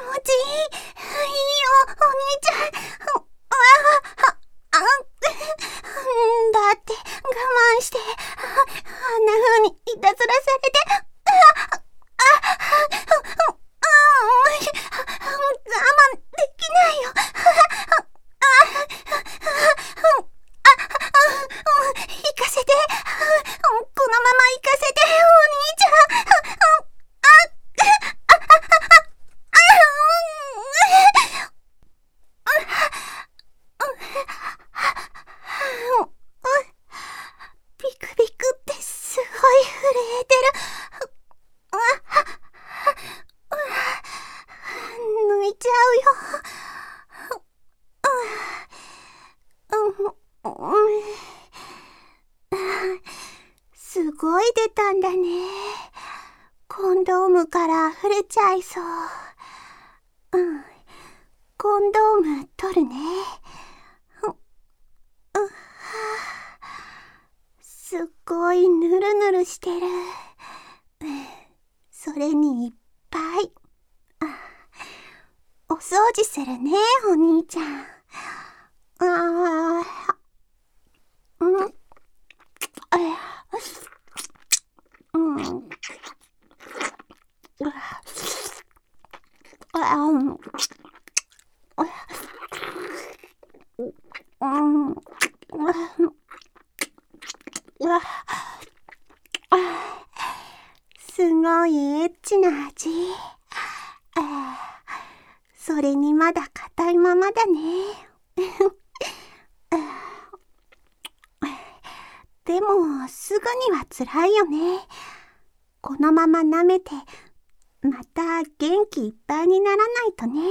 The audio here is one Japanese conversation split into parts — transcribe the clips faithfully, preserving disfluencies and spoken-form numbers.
持ちいい。いいよ、お兄ちゃん。ああ、あ、だって我慢して、あんな風にいたずらされて、あ、あ、我慢できないよ。行かせて。このまま行かせて、お兄ちゃん。ビクビクってすごい震えてる。抜いちゃうよ。すごい出たんだね。コンドームから溢れちゃいそう。うん。コンドーム取るね。う、うすっごいぬるぬるしてる。それにいっぱい。お掃除するね、お兄ちゃん。ああ。うん。うん。すごいエッチな味。それにまだ硬いままだね。でもすぐには辛いよね。このまま舐めてまた元気いっぱいにならないとね。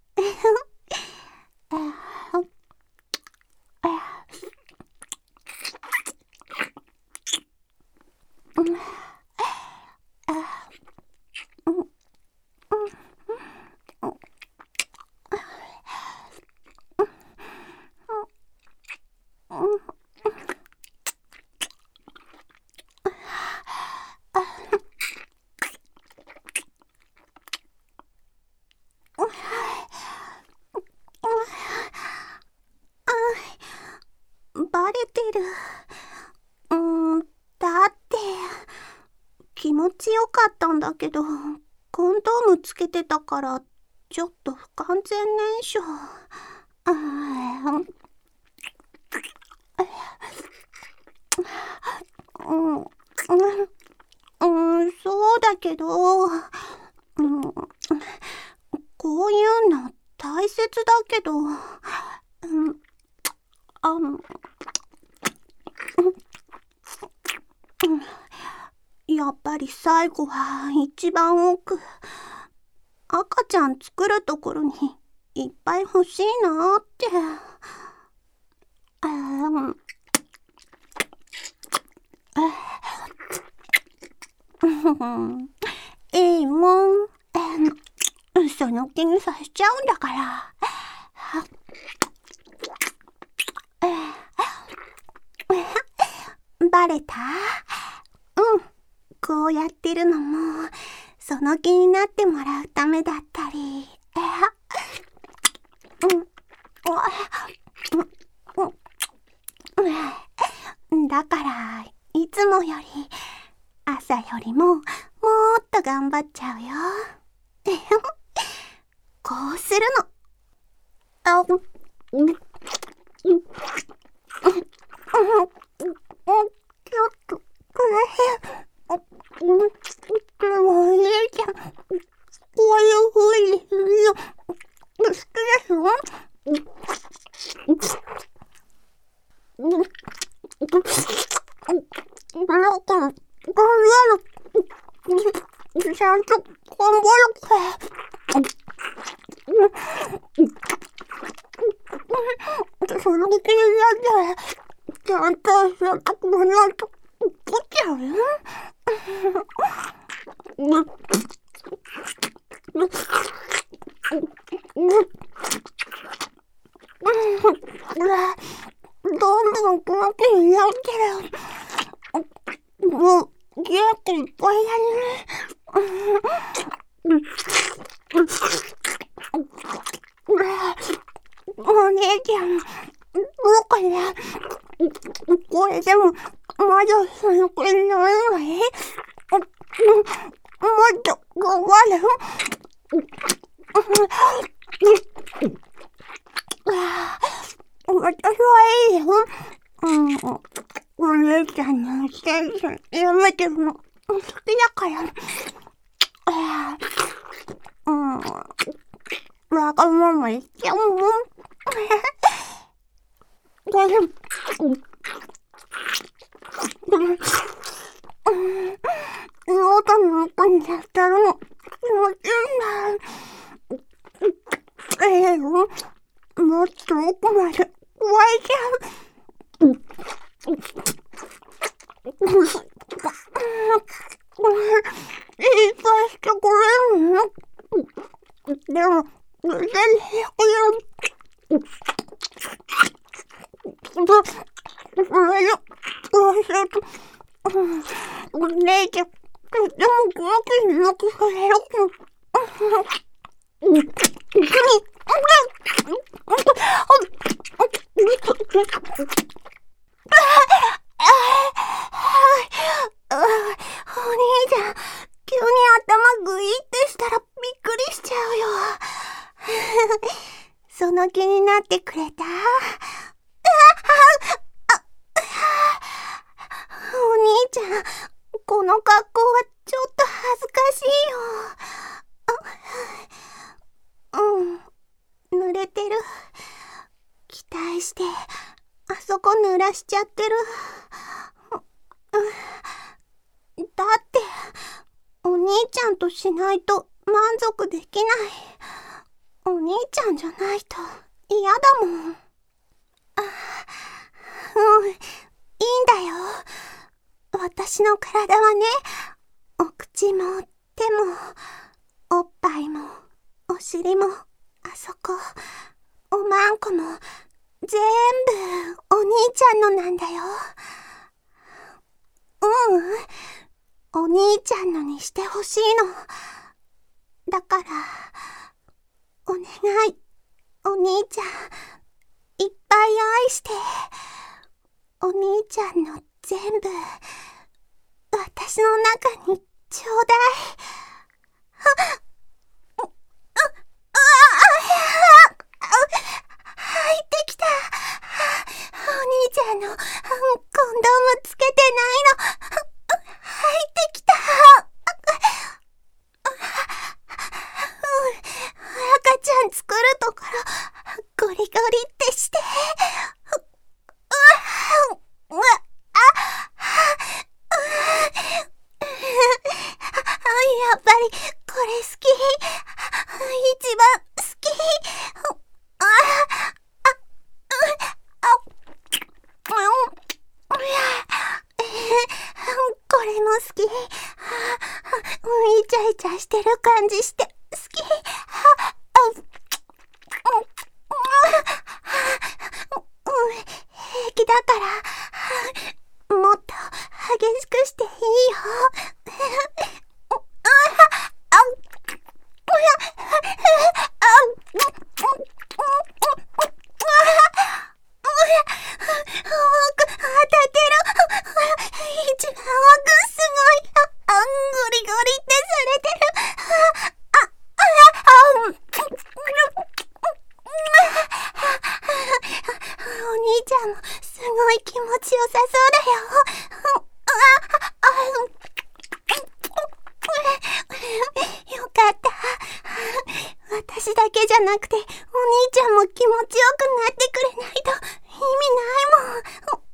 バレてる。うーん、だって気持ちよかったんだけど、コンドームつけてたからちょっと不完全燃焼。あーうん、うん、そうだけど、うん、こういうの大切だけど、うん、あ、うん、やっぱり最後は一番奥。赤ちゃん作るところにいっぱい欲しいなって。あーいいもん。その気にさせちゃうんだから。バレた？うん。こうやってるのもその気になってもらうためだったり。だからいつもより朝よりももっと頑張っちゃうよ。こうするの。あ、うん、うん、ちょっとこの辺、でもお姉ちゃん、こういう風にするの好きですよ。なんか、こんなのちゃんと頑張るから。その気になったらちゃんとしなくもないと怒っちゃうよ。どんどんこの気になってる。もう元気いっぱいだね。 でも、まだ寒くないわね。もっと頑張る。私はいいよ。うん、お姉ちゃんのテンションやめてるの好きだから。うん、わがまま言っちゃうもん。でも、喉の奥にやったらも気持ちいいんだ。ええよ、もっと奥まで湧いちゃう。いいかしてくれるの？でも、全然それよ、そうすると、お姉ちゃん、とても気持ちよくされる。お兄ちゃん、急に頭グイってしたらびっくりしちゃうよ。その気になってくれた？お兄ちゃん、この格好はちょっと恥ずかしいよ。うん、濡れてる。期待して、あそこ濡らしちゃってる。だって、お兄ちゃんとしないと満足できない。お兄ちゃんじゃないと嫌だもん。あ、うん、いいんだよ。私の体はね、お口も手もおっぱいもお尻もあそこおまんこも全部お兄ちゃんのなんだよ。うん、お兄ちゃんのにしてほしいの。だからお願い、お兄ちゃん、いっぱい愛して。お兄ちゃんの全部私の中にちょうだい。あ、あ、あ、入ってきた。お兄ちゃんのコンドームつけてないの。入ってきた。赤ちゃん作るところゴリゴリってして。やっぱりこれ好き。一番好き。あああこれも好き。イチャイチャしてる感じして好き。平気だからもっと激しくしていいよ。私だけじゃなくてお兄ちゃんも気持ちよくなってくれないと意味ないもん。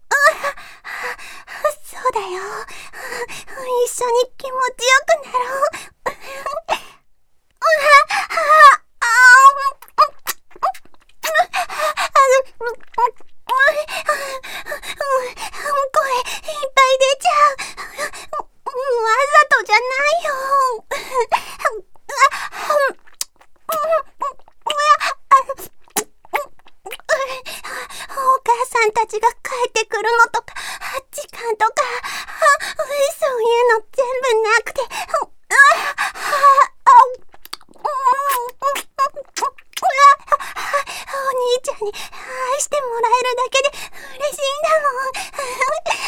そうだよ、一緒に気持ちよくなろう。声いっぱい出ちゃう。わざとじゃないよ。お母さんたちが帰ってくるのとか時間とかそういうの全部なくて、お兄ちゃんに愛してもらえるだけで嬉しいんだもん。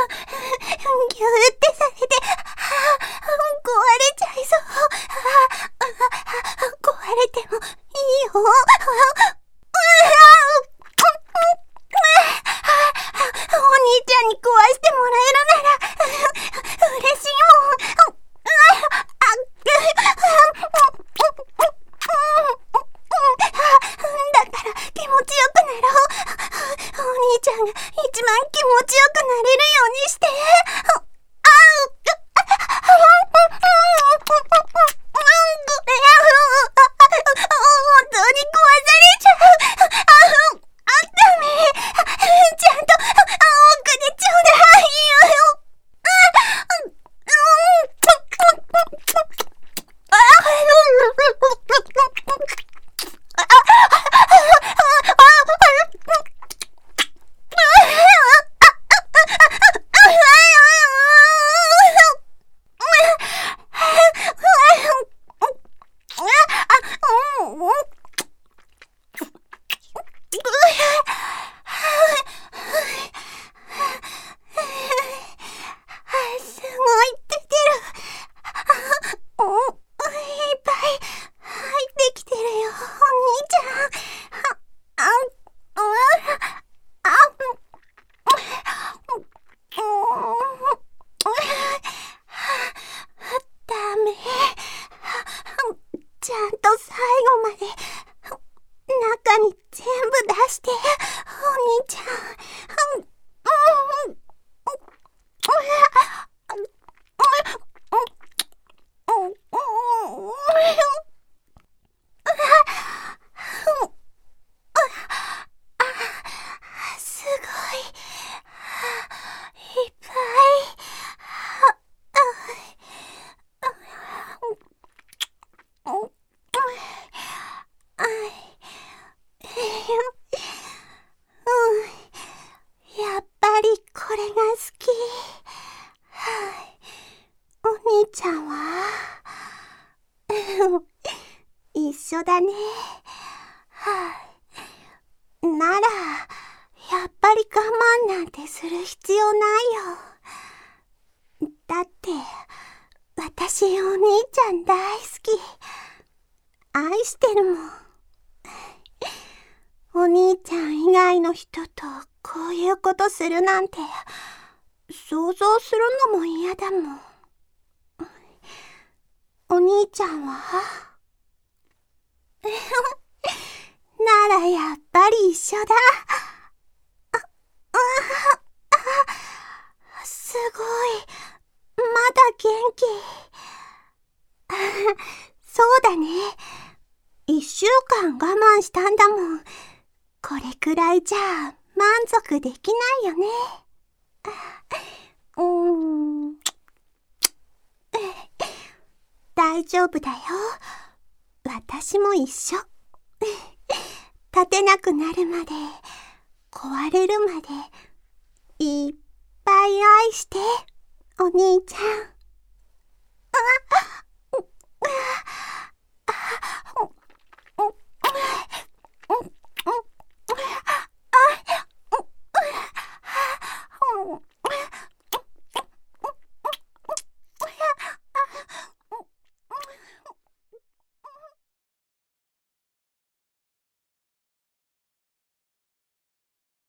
ぎゅーってされて、壊れちゃいそう。壊れてもいいよ。お兄ちゃんに壊してもらえるなら嬉しいもん。だから気持ちよくなろう。お兄ちゃんが一番気持ちよくなれるようにして。本当に壊されちゃう。あったね。ちゃんと奥でちょうだいよ。ちゃんと最後まで中に全部出して、お兄ちゃん。すごいいっぱい。やっぱりこれが好き。お兄ちゃんは一緒だね。ならやっぱり我慢なんてする必要ないよ。だって私お兄ちゃん大好き。愛してるもん。お兄ちゃん以外の人とこういうことするなんて想像するのも嫌だもん。お兄ちゃんはならやっぱり一緒だ。あ、あ、あ、すごい。まだ元気。そうだね。一週間我慢したんだもん。これくらいじゃ満足できないよね。うーん。大丈夫だよ。私も一緒。立てなくなるまで、壊れるまで、いっぱい愛して、お兄ちゃん。あ